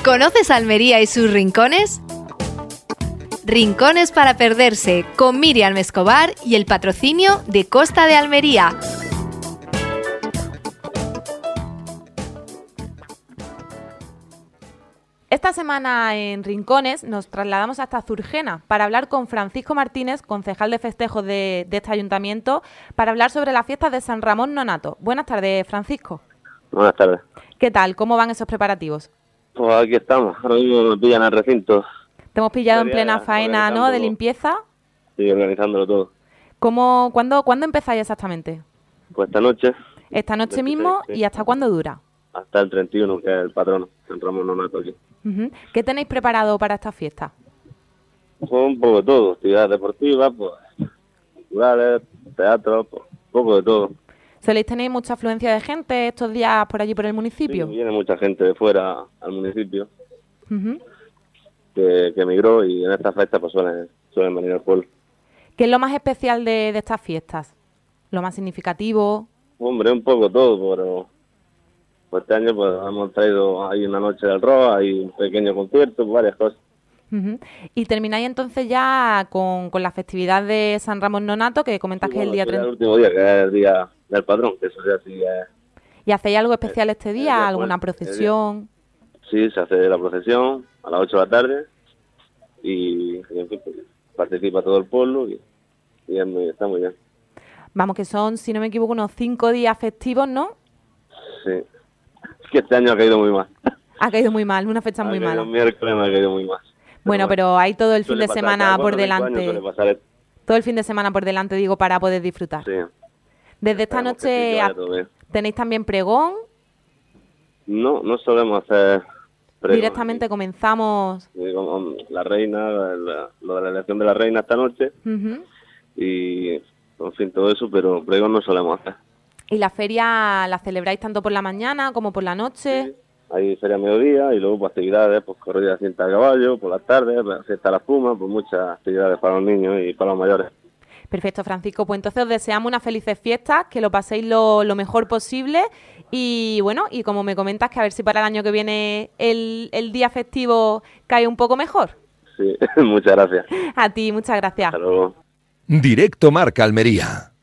¿Conoces Almería y sus rincones? Rincones para perderse, con Miriam Escobar y el patrocinio de Costa de Almería. Esta semana en Rincones nos trasladamos hasta Zurgena para hablar con Francisco Martínez, concejal de festejos de este ayuntamiento, para hablar sobre las fiestas de San Ramón Nonato. Buenas tardes, Francisco. Buenas tardes. ¿Qué tal? ¿Cómo van esos preparativos? Pues aquí estamos, ahora mismo me pillan al recinto. Te hemos pillado en plena faena, ¿no?, de limpieza. Sí, organizándolo todo. ¿Cuándo empezáis exactamente? Pues esta noche. Esta noche mismo, sí. ¿Y hasta cuándo dura? Hasta el 31, que es el patrono, San Ramón Nonato aquí. ¿Qué tenéis preparado para esta fiesta? Pues un poco de todo, actividades deportivas, pues, culturales, teatro, pues, un poco de todo. ¿Soléis tener mucha afluencia de gente estos días por allí por el municipio? Sí, viene mucha gente de fuera al municipio Uh-huh. que emigró y en esta fiesta pues suelen venir al pueblo. ¿Qué es lo más especial de estas fiestas? ¿Lo más significativo? Hombre, un poco todo, pero pues este año pues hemos traído, hay una noche del rock, hay un pequeño concierto, varias cosas. Uh-huh. Y termináis entonces ya con la festividad de San Ramón Nonato, que comentas que es el día 30. El último día, que es el día del patrón, que eso ya sí es... ¿Y hacéis algo especial este día? ¿Alguna procesión? Sí, se hace la procesión a las 8 de la tarde y en fin, pues, participa todo el pueblo y está muy bien. Vamos, que son, si no me equivoco, unos 5 días festivos, ¿no? Sí. Es que este año ha caído muy mal. Ha caído muy mal, una fecha muy mala. El miércoles me ha caído muy mal. Bueno, pero hay todo el fin de semana por delante. Todo el fin de semana por delante, digo, para poder disfrutar. Sí. Desde esta noche tenéis también pregón. No solemos hacer pregón. Directamente comenzamos. La reina, lo de la elección de la reina esta noche. Uh-huh. Y, en fin, todo eso, pero pregón no solemos hacer. ¿Y la feria la celebráis tanto por la mañana como por la noche? Sí. Hay feria a mediodía y luego pues, actividades, pues corrida de cinta de caballo, por las tardes, fiesta de la espuma, pues muchas actividades para los niños y para los mayores. Perfecto, Francisco. Pues entonces os deseamos unas felices fiestas, que lo paséis lo mejor posible y bueno, y como me comentas, que a ver si para el año que viene el día festivo cae un poco mejor. Sí, muchas gracias. A ti, muchas gracias. Hasta luego. Directo Marca Almería.